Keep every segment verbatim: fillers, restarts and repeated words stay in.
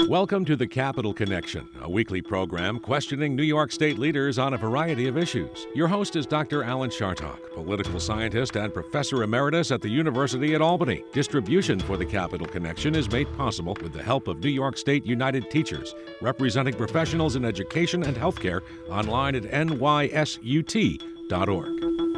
Welcome to the Capital Connection, a weekly program questioning New York State leaders on a variety of issues. Your host is Doctor Alan Chartock, political scientist and professor emeritus at the University at Albany. Distribution for the Capital Connection is made possible with the help of New York State United Teachers, representing professionals in education and healthcare, online at N Y S U T dot org.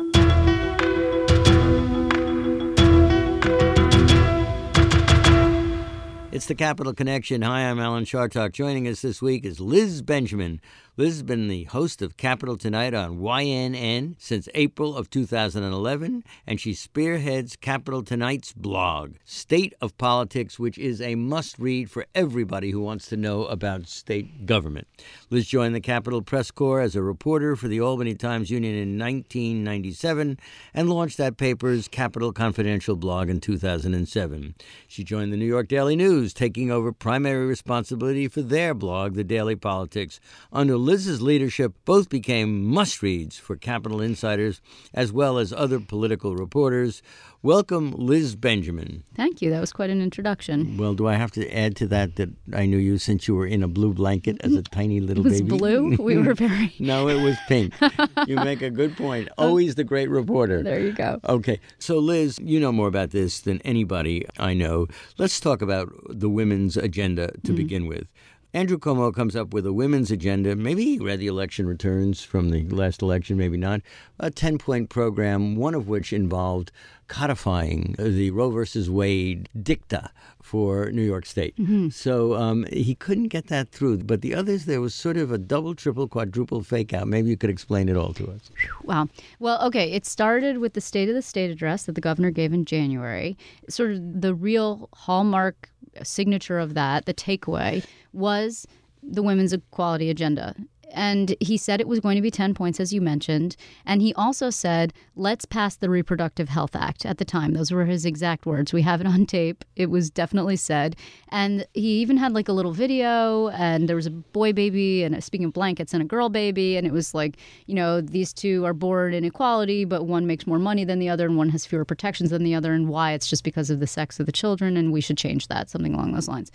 It's the Capital Connection. Hi, I'm Alan Chartock. Joining us this week is Liz Benjamin. Liz has been the host of Capital Tonight on Y N N since April of two thousand eleven, and she spearheads Capital Tonight's blog, State of Politics, which is a must-read for everybody who wants to know about state government. Liz joined the Capital Press Corps as a reporter for the Albany Times-Union in nineteen ninety-seven and launched that paper's Capital Confidential blog in two thousand seven. She joined the New York Daily News, taking over primary responsibility for their blog, The Daily Politics. Under Liz's leadership, both became must-reads for Capital insiders as well as other political reporters. Welcome, Liz Benjamin. Thank you. That was quite an introduction. Well, do I have to add to that that I knew you since you were in a blue blanket as a tiny little baby? It was baby? Blue? We were very... No, it was pink. You make a good point. Always the great reporter. There you go. Okay. So, Liz, you know more about this than anybody I know. Let's talk about the women's agenda to mm. begin with. Andrew Cuomo comes up with a women's agenda. Maybe he read the election returns from the last election, maybe not. A ten-point program, one of which involved codifying the Roe versus Wade dicta for New York State. Mm-hmm. So um, he couldn't get that through. But the others, there was sort of a double, triple, quadruple fake out. Maybe you could explain it all to us. Wow. Well, okay, it started with the State of the State address that the governor gave in January. Sort of the real hallmark signature of that, the takeaway, was the women's equality agenda. And he said it was going to be ten points, as you mentioned. And he also said, let's pass the Reproductive Health Act at the time. Those were his exact words. We have it on tape. It was definitely said. And he even had like a little video, and there was a boy baby, and speaking of blankets, and a girl baby. And it was like, you know, these two are born in equality, but one makes more money than the other, and one has fewer protections than the other. And why? It's just because of the sex of the children, and we should change that, something along those lines.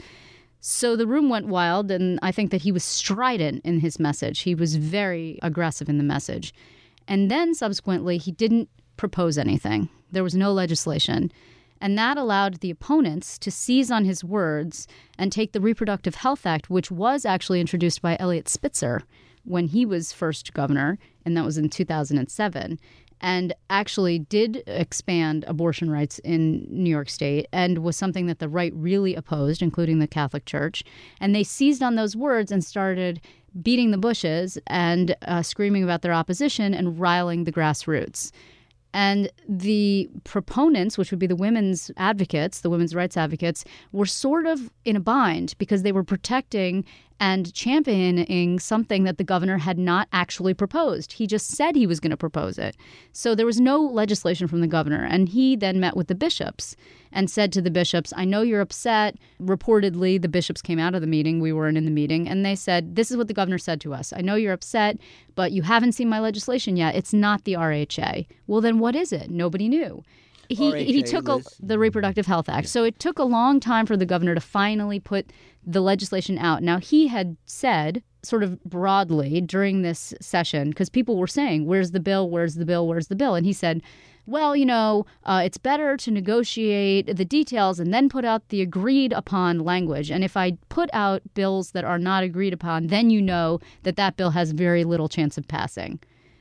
So the room went wild, and I think that he was strident in his message. He was very aggressive in the message. And then subsequently, he didn't propose anything. There was no legislation. And that allowed the opponents to seize on his words and take the Reproductive Health Act, which was actually introduced by Eliot Spitzer when he was first governor, and that was in two thousand seven. And actually did expand abortion rights in New York State and was something that the right really opposed, including the Catholic Church. And they seized on those words and started beating the bushes and uh, screaming about their opposition and riling the grassroots. And the proponents, which would be the women's advocates, the women's rights advocates, were sort of in a bind because they were protecting and championing something that the governor had not actually proposed. He just said he was going to propose it. So there was no legislation from the governor. And he then met with the bishops and said to the bishops, I know you're upset. Reportedly, the bishops came out of the meeting. We weren't in the meeting. And they said, this is what the governor said to us. I know you're upset, but you haven't seen my legislation yet. It's not the R H A. Well, then what is it? Nobody knew. He R H A, he took a, the Reproductive Health Act. So it took a long time for the governor to finally put the legislation out. Now, he had said sort of broadly during this session, because people were saying, where's the bill, where's the bill, where's the bill? And he said, well, you know, uh, it's better to negotiate the details and then put out the agreed upon language. And if I put out bills that are not agreed upon, then you know that that bill has very little chance of passing.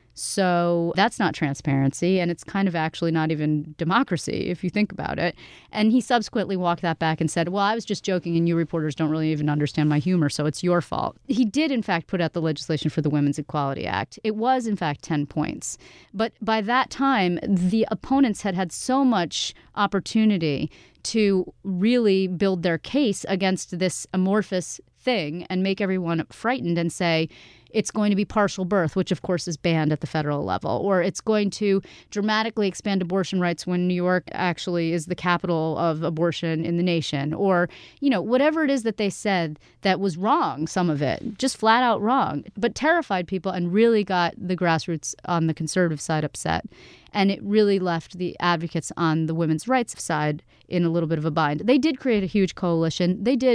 So that's not transparency, and it's kind of actually not even democracy, if you think about it. And he subsequently walked that back and said, well, I was just joking, and you reporters don't really even understand my humor, so it's your fault. He did, in fact, put out the legislation for the Women's Equality Act. It was, in fact, ten points. But by that time, the opponents had had so much opportunity to really build their case against this amorphous thing and make everyone frightened and say, it's going to be partial birth, which, of course, is banned at the federal level, or it's going to dramatically expand abortion rights when New York actually is the capital of abortion in the nation, or, you know, whatever it is that they said that was wrong, some of it, just flat out wrong, but terrified people and really got the grassroots on the conservative side upset. And it really left the advocates on the women's rights side in a little bit of a bind. They did create a huge coalition. They did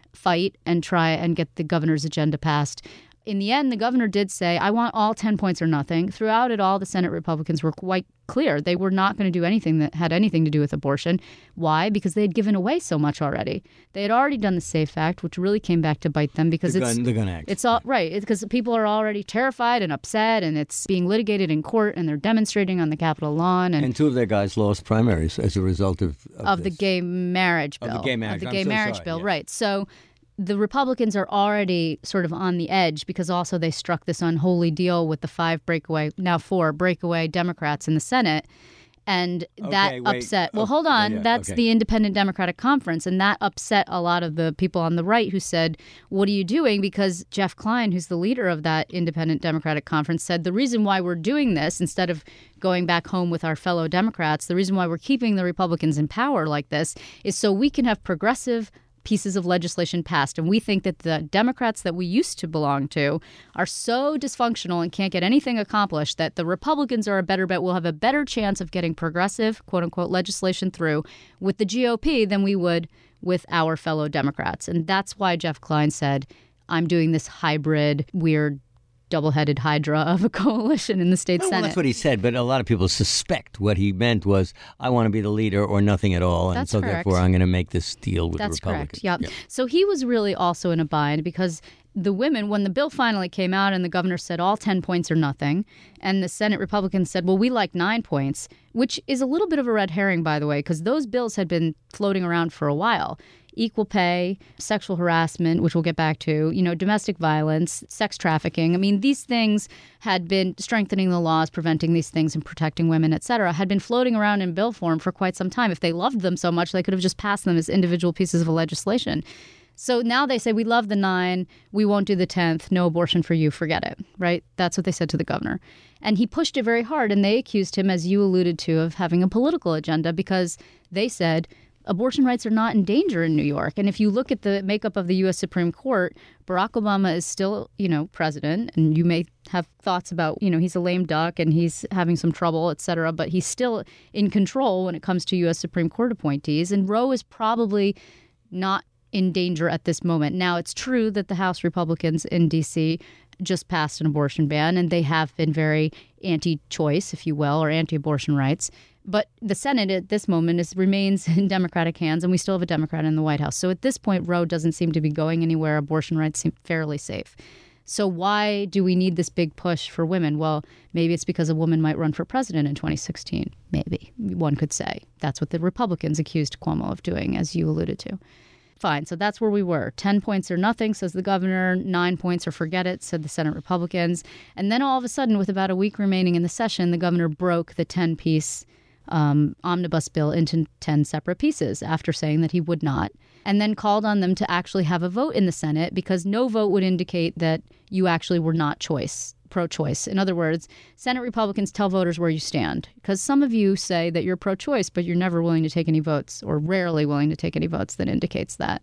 fight and try and get the governor's agenda passed. In the end, the governor did say, I want all ten points or nothing. Throughout it all, the Senate Republicans were quite clear. They were not going to do anything that had anything to do with abortion. Why? Because they had given away so much already. They had already done the SAFE Act, which really came back to bite them because the it's gun, the gun act. It's all right. It's because people are already terrified and upset, and it's being litigated in court, and they're demonstrating on the Capitol lawn. And, and two of their guys lost primaries as a result of of, of the this. gay marriage bill. Of the gay marriage, Of the I'm gay so marriage sorry, bill, yeah. right. So the Republicans are already sort of on the edge because also they struck this unholy deal with the five breakaway, now four breakaway Democrats in the Senate. And that Okay, wait. upset. Well, Oh, hold on. yeah, yeah, That's okay. the Independent Democratic Conference. And that upset a lot of the people on the right who said, what are you doing? Because Jeff Klein, who's the leader of that Independent Democratic Conference, said the reason why we're doing this instead of going back home with our fellow Democrats, the reason why we're keeping the Republicans in power like this is so we can have progressive pieces of legislation passed. And we think that the Democrats that we used to belong to are so dysfunctional and can't get anything accomplished that the Republicans are a better bet. We'll have a better chance of getting progressive, quote unquote, legislation through with the G O P than we would with our fellow Democrats. And that's why Jeff Klein said, I'm doing this hybrid, weird, double-headed hydra of a coalition in the state Well, Senate. that's what he said, but a lot of people suspect what he meant was, I want to be the leader or nothing at all, and That's so correct. therefore I'm going to make this deal with That's the Republicans. correct. Yeah. So he was really also in a bind because the women, when the bill finally came out and the governor said all ten points or nothing, and the Senate Republicans said, well, we like nine points, which is a little bit of a red herring, by the way, because those bills had been floating around for a while. Equal pay, sexual harassment, which we'll get back to, you know, domestic violence, sex trafficking. I mean, these things had been strengthening the laws, preventing these things and protecting women, et cetera, had been floating around in bill form for quite some time. If they loved them so much, they could have just passed them as individual pieces of legislation. So now they say, we love the nine, we won't do the tenth, no abortion for you, forget it, right? That's what they said to the governor. And he pushed it very hard, and they accused him, as you alluded to, of having a political agenda because they said, abortion rights are not in danger in New York. And if you look at the makeup of the U S Supreme Court, Barack Obama is still, you know, president. And you may have thoughts about, you know, he's a lame duck and he's having some trouble, et cetera. But he's still in control when it comes to U S Supreme Court appointees. And Roe is probably not in danger at this moment. Now, it's true that the House Republicans in D C just passed an abortion ban, and they have been very anti-choice, if you will, or anti-abortion rights. But the Senate at this moment is remains in Democratic hands, and we still have a Democrat in the White House. So at this point, Roe doesn't seem to be going anywhere. Abortion rights seem fairly safe. So why do we need this big push for women? Well, maybe it's because a woman might run for president in twenty sixteen. Maybe, one could say. That's what the Republicans accused Cuomo of doing, as you alluded to. Fine, so that's where we were. Ten points or nothing, says the governor. Nine points or forget it, said the Senate Republicans. And then all of a sudden, with about a week remaining in the session, the governor broke the ten-piece um, omnibus bill into ten separate pieces after saying that he would not, and then called on them to actually have a vote in the Senate because no vote would indicate that you actually were not choice, pro-choice. In other words, Senate Republicans tell voters where you stand, because some of you say that you're pro-choice, but you're never willing to take any votes, or rarely willing to take any votes that indicates that.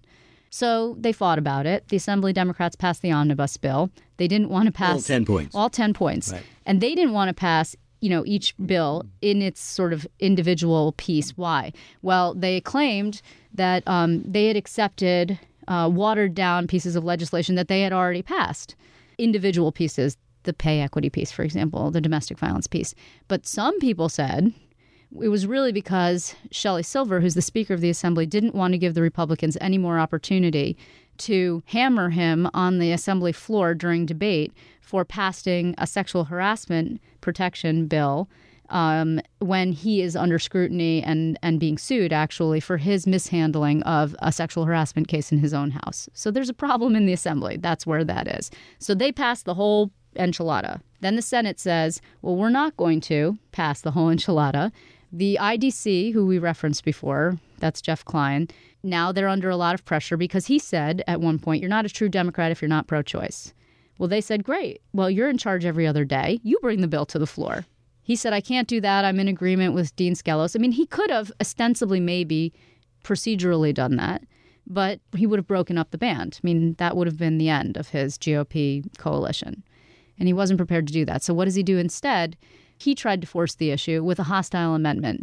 So they fought about it. The Assembly Democrats passed the omnibus bill. They didn't want to pass All ten points. All ten points. Right. And they didn't want to pass, you know, each bill in its sort of individual piece. Why? Well, they claimed that um, they had accepted uh, watered down pieces of legislation that they had already passed, individual pieces, the pay equity piece, for example, the domestic violence piece. But some people said it was really because Shelley Silver, who's the Speaker of the Assembly, didn't want to give the Republicans any more opportunity to hammer him on the Assembly floor during debate for passing a sexual harassment protection bill um, when he is under scrutiny and, and being sued, actually, for his mishandling of a sexual harassment case in his own house. So there's a problem in the Assembly. That's where that is. So they passed the whole enchilada. Then the Senate says, well, we're not going to pass the whole enchilada. The I D C, who we referenced before, that's Jeff Klein, now they're under a lot of pressure because he said at one point, you're not a true Democrat if you're not pro-choice. Well, they said, great. Well, you're in charge every other day. You bring the bill to the floor. He said, I can't do that. I'm in agreement with Dean Skelos. I mean, he could have ostensibly maybe procedurally done that, but he would have broken up the band. I mean, that would have been the end of his G O P coalition. And he wasn't prepared to do that. So what does he do instead? He tried to force the issue with a hostile amendment,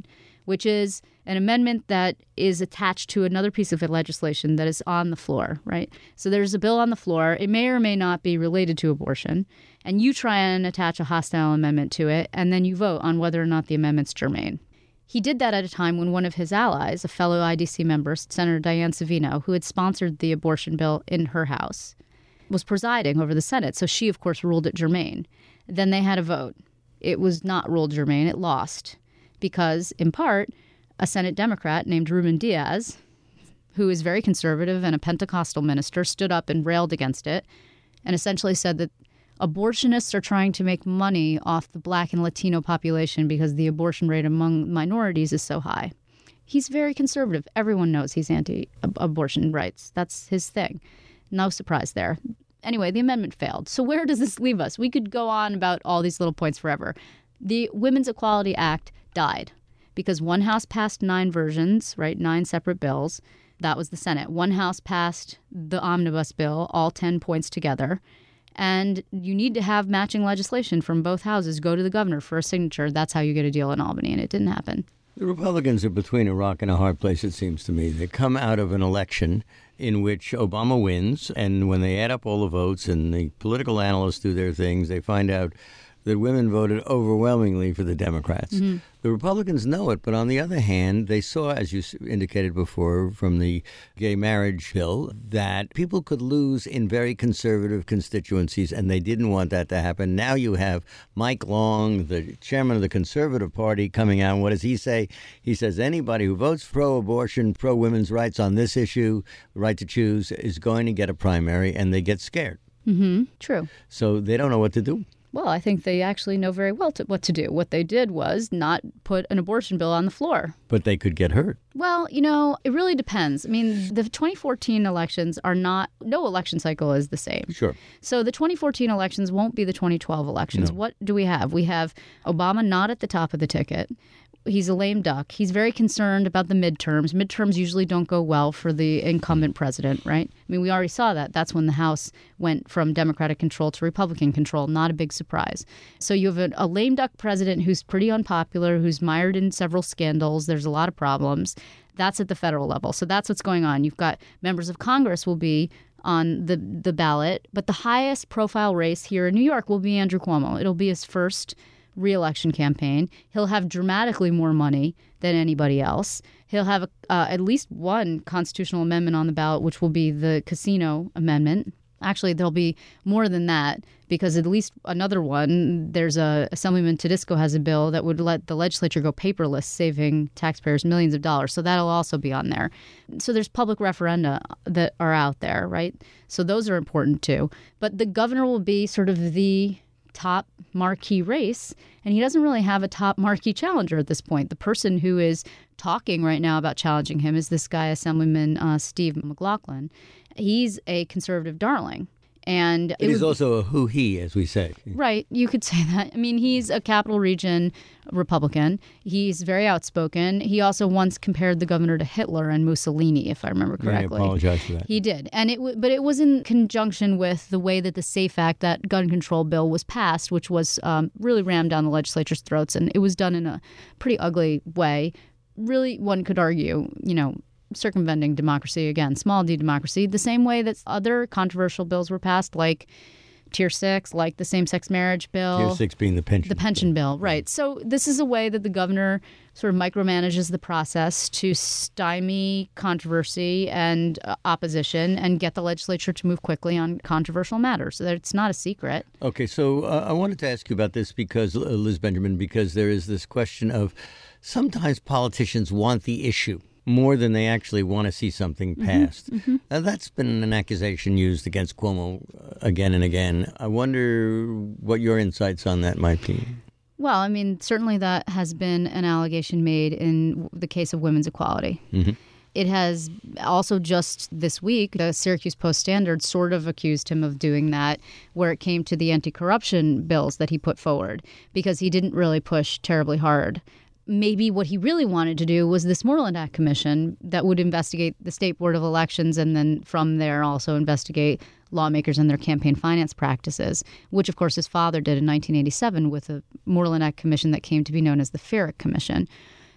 which is an amendment that is attached to another piece of legislation that is on the floor, right? So there's a bill on the floor. It may or may not be related to abortion, and you try and attach a hostile amendment to it, and then you vote on whether or not the amendment's germane. He did that at a time when one of his allies, a fellow I D C member, Senator Dianne Savino, who had sponsored the abortion bill in her house, was presiding over the Senate. So she, of course, ruled it germane. Then they had a vote. It was not ruled germane. It lost because, in part, a Senate Democrat named Ruben Diaz, who is very conservative and a Pentecostal minister, stood up and railed against it and essentially said that abortionists are trying to make money off the Black and Latino population because the abortion rate among minorities is so high. He's very conservative. Everyone knows he's anti-abortion rights. That's his thing. No surprise there. Anyway, the amendment failed. So where does this leave us? We could go on about all these little points forever. The Women's Equality Act died because one house passed nine versions, right, nine separate bills. That was the Senate. One house passed the omnibus bill, all ten points together. And you need to have matching legislation from both houses go to the governor for a signature. That's how you get a deal in Albany, and it didn't happen. The Republicans are between a rock and a hard place, it seems to me. They come out of an election in which Obama wins, and when they add up all the votes and the political analysts do their things, they find out that women voted overwhelmingly for the Democrats. Mm-hmm. The Republicans know it, but on the other hand, they saw, as you indicated before from the gay marriage bill, that people could lose in very conservative constituencies, and they didn't want that to happen. Now you have Mike Long, the chairman of the Conservative Party, coming out. What does he say? He says anybody who votes pro-abortion, pro-women's rights on this issue, the right to choose, is going to get a primary, and they get scared. Mm-hmm. True. So they don't know what to do. Well, I think they actually know very well to, what to do. What they did was not put an abortion bill on the floor. But they could get hurt. Well, you know, it really depends. I mean, the twenty fourteen elections are not, no election cycle is the same. Sure. So the twenty fourteen elections won't be the twenty twelve elections. No. What do we have? We have Obama not at the top of the ticket. He's a lame duck. He's very concerned about the midterms. Midterms usually don't go well for the incumbent president, right? I mean, we already saw that. That's when the House went from Democratic control to Republican control. Not a big surprise. So you have a, a lame duck president who's pretty unpopular, who's mired in several scandals. There's a lot of problems. That's at the federal level. So that's what's going on. You've got members of Congress will be on the, the ballot, but the highest profile race here in New York will be Andrew Cuomo. It'll be his first re-election campaign. He'll have dramatically more money than anybody else. He'll have a, uh, at least one constitutional amendment on the ballot, which will be the casino amendment. Actually, there'll be more than that because at least another one, there's a Assemblyman Tedisco has a bill that would let the legislature go paperless, saving taxpayers millions of dollars. So that'll also be on there. So there's public referenda that are out there, right? So those are important too. But the governor will be sort of the top marquee race, and he doesn't really have a top marquee challenger at this point. The person who is talking right now about challenging him is this guy, Assemblyman uh, Steve McLaughlin. He's a conservative darling. And it he's would, also a who-he, as we say. Right. You could say that. I mean, he's a Capital Region Republican. He's very outspoken. He also once compared the governor to Hitler and Mussolini, if I remember correctly. I apologize for that. He did. And it, w- but it was in conjunction with the way that the SAFE Act, that gun control bill, was passed, which was um, really rammed down the legislature's throats. And it was done in a pretty ugly way. Really, one could argue, you know, circumventing democracy, again, small d democracy, the same way that other controversial bills were passed, like Tier six, like the same-sex marriage bill. Tier six being the pension. The pension bill, right. So this is a way that the governor sort of micromanages the process to stymie controversy and uh, opposition and get the legislature to move quickly on controversial matters. So that it's not a secret. Okay, so uh, I wanted to ask you about this because, uh, Liz Benjamin, because there is this question of sometimes politicians want the issue more than they actually want to see something passed. Mm-hmm, mm-hmm. Uh, that's been an accusation used against Cuomo again and again. I wonder what your insights on that might be. Well, I mean, certainly that has been an allegation made in the case of women's equality. Mm-hmm. It has also just this week, the Syracuse Post-Standard sort of accused him of doing that where it came to the anti-corruption bills that he put forward because he didn't really push terribly hard. Maybe what he really wanted to do was this Moreland Act Commission that would investigate the State Board of Elections and then from there also investigate lawmakers and their campaign finance practices, which, of course, his father did in nineteen eighty-seven with a Moreland Act Commission that came to be known as the Farrick Commission.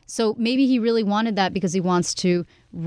So maybe he really wanted that because he wants to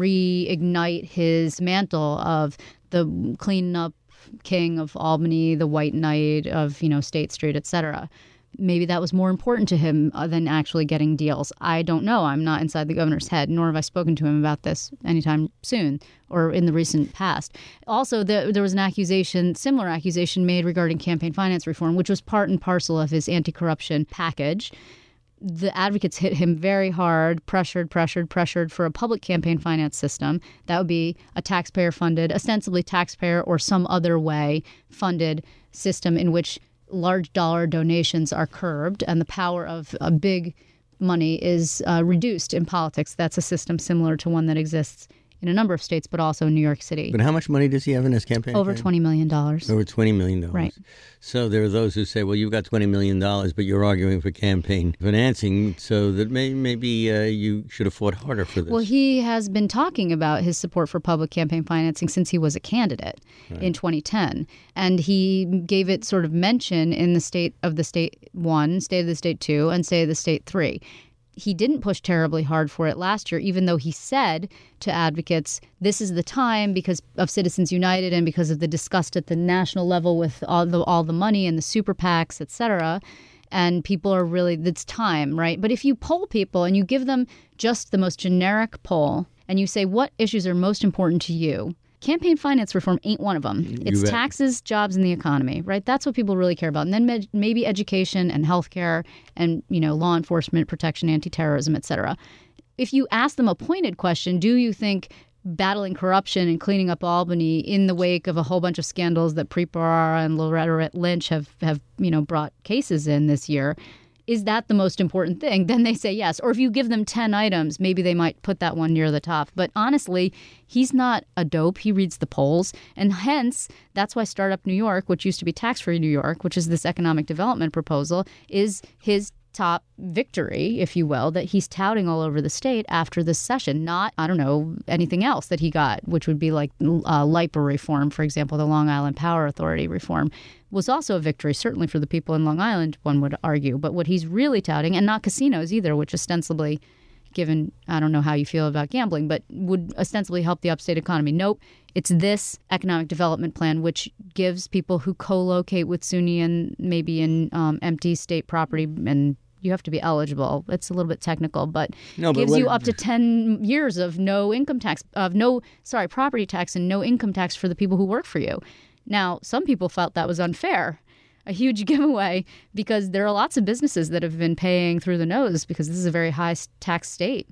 reignite his mantle of the clean up king of Albany, the white knight of, you know, State Street, et cetera. Maybe that was more important to him than actually getting deals. I don't know. I'm not inside the governor's head, nor have I spoken to him about this anytime soon or in the recent past. Also, the, there was an accusation, similar accusation made regarding campaign finance reform, which was part and parcel of his anti-corruption package. The advocates hit him very hard, pressured, pressured, pressured for a public campaign finance system. That would be a taxpayer-funded, ostensibly taxpayer or some other way funded system in which large dollar donations are curbed and the power of a big money is uh, reduced in politics. That's a system similar to one that exists in a number of states, but also in New York City. But how much money does he have in his campaign? Over twenty million dollars. Over twenty million dollars. Right. So there are those who say, well, you've got twenty million dollars, but you're arguing for campaign financing, so that may, maybe uh, you should have fought harder for this. Well, he has been talking about his support for public campaign financing since he was a candidate right. in twenty ten. And he gave it sort of mention in the State of the State one, State of the State two, and State of the State three. He didn't push terribly hard for it last year, even though he said to advocates, this is the time because of Citizens United and because of the disgust at the national level with all the all the money and the super PACs, et cetera. And people are really, it's time, right? But if you poll people and you give them just the most generic poll and you say, what issues are most important to you? Campaign finance reform ain't one of them. It's taxes, jobs, and the economy, right? That's what people really care about. And then med- maybe education and healthcare and, you know, law enforcement, protection, anti-terrorism, et cetera. If you ask them a pointed question, do you think battling corruption and cleaning up Albany in the wake of a whole bunch of scandals that Preet Bharara and Loretta Lynch have, have, you know, brought cases in this year, is that the most important thing? Then they say yes. Or if you give them ten items, maybe they might put that one near the top. But honestly, he's not a dope. He reads the polls. And hence, that's why Startup New York, which used to be Tax-Free New York, which is this economic development proposal, is his top victory, if you will, that he's touting all over the state after this session, not, I don't know, anything else that he got, which would be like uh, LIPA reform, for example, the Long Island Power Authority reform, was also a victory, certainly for the people in Long Island, one would argue. But what he's really touting, and not casinos either, which ostensibly, given, I don't know how you feel about gambling, but would ostensibly help the upstate economy. Nope. It's this economic development plan, which gives people who co-locate with SUNY and maybe in um, empty state property, and you have to be eligible. It's a little bit technical, but, no, but gives what, you up to ten years of no income tax, of no, sorry, property tax and no income tax for the people who work for you. Now, some people felt that was unfair, a huge giveaway, because there are lots of businesses that have been paying through the nose because this is a very high tax state.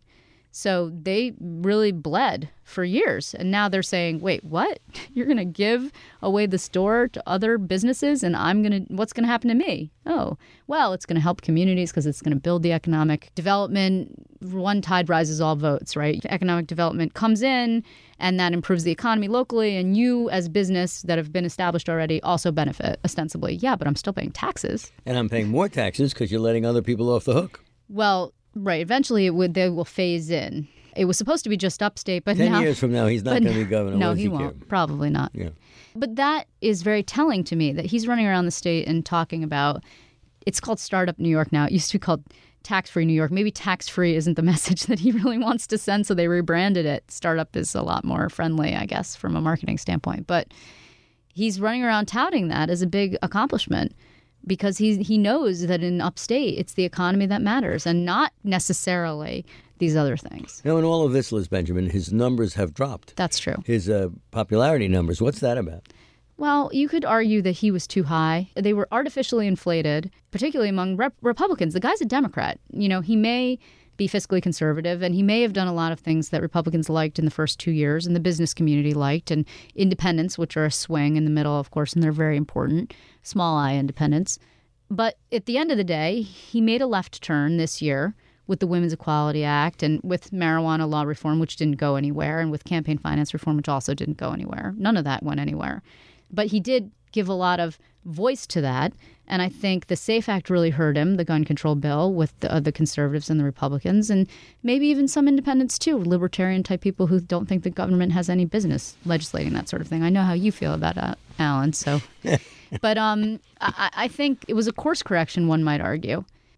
So they really bled for years. And now they're saying, wait, what? You're going to give away the store to other businesses and I'm going to, what's going to happen to me? Oh, well, it's going to help communities because it's going to build the economic development. One tide rises all boats, right? Economic development comes in and that improves the economy locally. And you as business that have been established already also benefit ostensibly. Yeah, but I'm still paying taxes. And I'm paying more taxes because you're letting other people off the hook. Well, right. Eventually, it would. They will phase in. It was supposed to be just upstate, but Ten now, years from now, he's not going to be governor. No, he, he won't. Care? Probably not. Yeah. But that is very telling to me that he's running around the state and talking about, it's called Startup New York now. It used to be called Tax-Free New York. Maybe tax-free isn't the message that he really wants to send, so they rebranded it. Startup is a lot more friendly, I guess, from a marketing standpoint. But he's running around touting that as a big accomplishment, because he he knows that in upstate, it's the economy that matters and not necessarily these other things. Now, in all of this, Liz Benjamin, his numbers have dropped. That's true. His uh, popularity numbers, what's that about? Well, you could argue that he was too high. They were artificially inflated, particularly among rep- Republicans. The guy's a Democrat. You know, he may be fiscally conservative, and he may have done a lot of things that Republicans liked in the first two years and the business community liked, and independents, which are a swing in the middle, of course, and they're very important, small I independents. But at the end of the day, he made a left turn this year with the Women's Equality Act and with marijuana law reform, which didn't go anywhere, and with campaign finance reform, which also didn't go anywhere. None of that went anywhere. But he did give a lot of voice to that. And I think the SAFE Act really hurt him, the gun control bill, with the, uh, the conservatives and the Republicans, and maybe even some independents, too, libertarian-type people who don't think the government has any business legislating that sort of thing. I know how you feel about that, Alan, so. But um, I, I think it was a course correction, one might argue,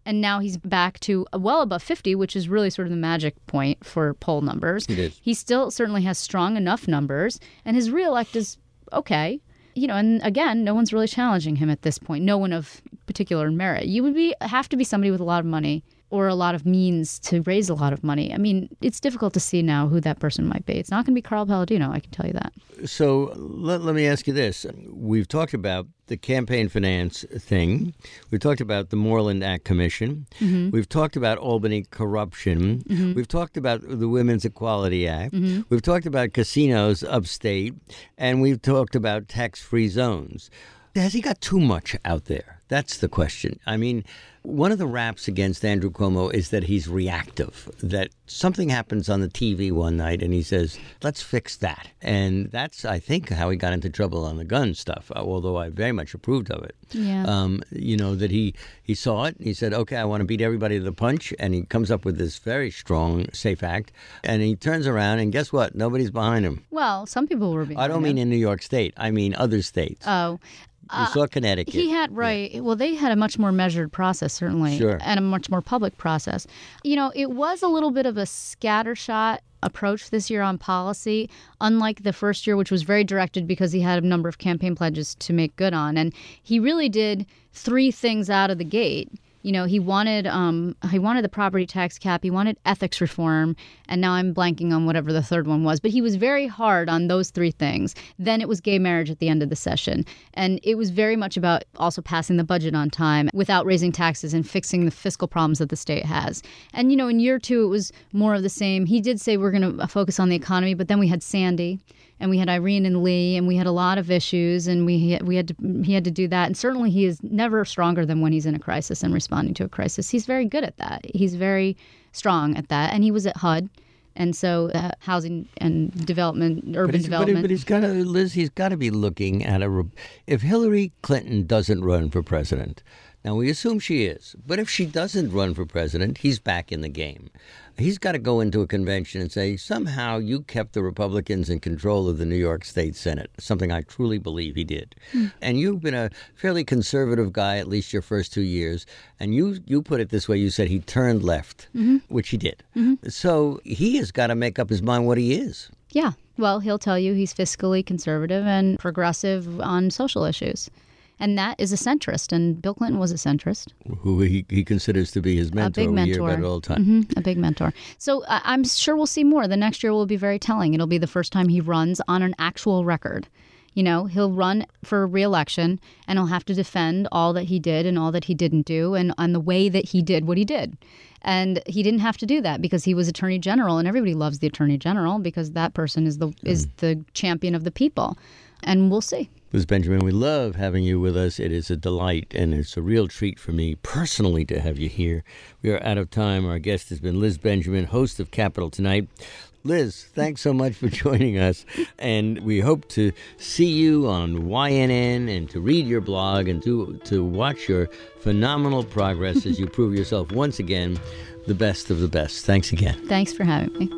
And now he's back to well above fifty, which is really sort of the magic point for poll numbers. It is. He still certainly has strong enough numbers, and his reelect is okay. You know, and again, no one's really challenging him at this point. No one of particular merit. You would be have to be somebody with a lot of money or a lot of means to raise a lot of money. I mean, it's difficult to see now who that person might be. It's not going to be Carl Palladino, I can tell you that. So let, let me ask you this. We've talked about the campaign finance thing. We've talked about the Moreland Act Commission. Mm-hmm. We've talked about Albany corruption. Mm-hmm. We've talked about the Women's Equality Act. Mm-hmm. We've talked about casinos upstate. And we've talked about tax-free zones. Has he got too much out there? That's the question. I mean, one of the raps against Andrew Cuomo is that he's reactive, that something happens on the T V one night and he says, let's fix that. And that's, I think, how he got into trouble on the gun stuff, although I very much approved of it. Yeah. Um, you know, that he, he saw it. He said, okay, I want to beat everybody to the punch. And he comes up with this very strong SAFE Act. And he turns around and guess what? Nobody's behind him. Well, some people were behind him. I don't him. mean in New York State. I mean other states. Oh. You saw Connecticut. He had, right. Yeah. Well, they had a much more measured process, certainly, sure. and a much more public process. You know, it was a little bit of a scattershot approach this year on policy, unlike the first year, which was very directed because he had a number of campaign pledges to make good on. And he really did three things out of the gate. You know, he wanted um, he wanted the property tax cap, he wanted ethics reform, and now I'm blanking on whatever the third one was. But he was very hard on those three things. Then it was gay marriage at the end of the session. And it was very much about also passing the budget on time without raising taxes and fixing the fiscal problems that the state has. And, you know, in year two, it was more of the same. He did say we're going to focus on the economy, but then we had Sandy. And we had Irene and Lee, and we had a lot of issues, and we we had to, he had to do that. And certainly he is never stronger than when he's in a crisis and responding to a crisis. He's very good at that. He's very strong at that. And he was at H U D, and so uh, housing and development, urban but development. But, but he's got to, Liz, he's got to be looking at a, if Hillary Clinton doesn't run for president, now we assume she is, but if she doesn't run for president, he's back in the game. He's got to go into a convention and say, somehow you kept the Republicans in control of the New York State Senate, something I truly believe he did. Mm. And you've been a fairly conservative guy, at least your first two years. And you, you put it this way, you said he turned left, mm-hmm. which he did. Mm-hmm. So he has got to make up his mind what he is. Yeah. Well, he'll tell you he's fiscally conservative and progressive on social issues. And that is a centrist, and Bill Clinton was a centrist. Who he, he considers to be his mentor. A big mentor. We hear about it all the time. Mm-hmm, a big mentor. So uh, I'm sure we'll see more. The next year will be very telling. It'll be the first time he runs on an actual record. You know, he'll run for re-election, and he'll have to defend all that he did and all that he didn't do and on the way that he did what he did. And he didn't have to do that because he was Attorney General, and everybody loves the Attorney General because that person is the mm. is the champion of the people. And we'll see. Liz Benjamin, we love having you with us. It is a delight, and it's a real treat for me personally to have you here. We are out of time. Our guest has been Liz Benjamin, host of Capital Tonight. Liz, thanks so much for joining us, and we hope to see you on Y N N and to read your blog and to, to watch your phenomenal progress as you prove yourself once again the best of the best. Thanks again. Thanks for having me.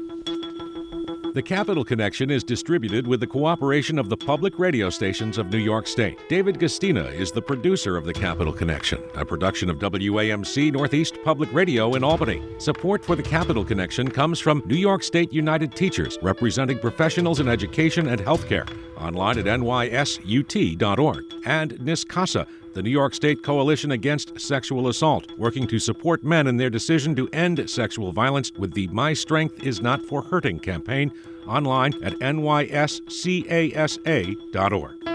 The Capital Connection is distributed with the cooperation of the public radio stations of New York State. David Gastina is the producer of The Capital Connection, a production of W A M C Northeast Public Radio in Albany. Support for The Capital Connection comes from New York State United Teachers, representing professionals in education and healthcare, online at N Y S U T dot org, and NISCASA, the New York State Coalition Against Sexual Assault, working to support men in their decision to end sexual violence with the My Strength Is Not for Hurting campaign, online at N Y S C A S A dot org.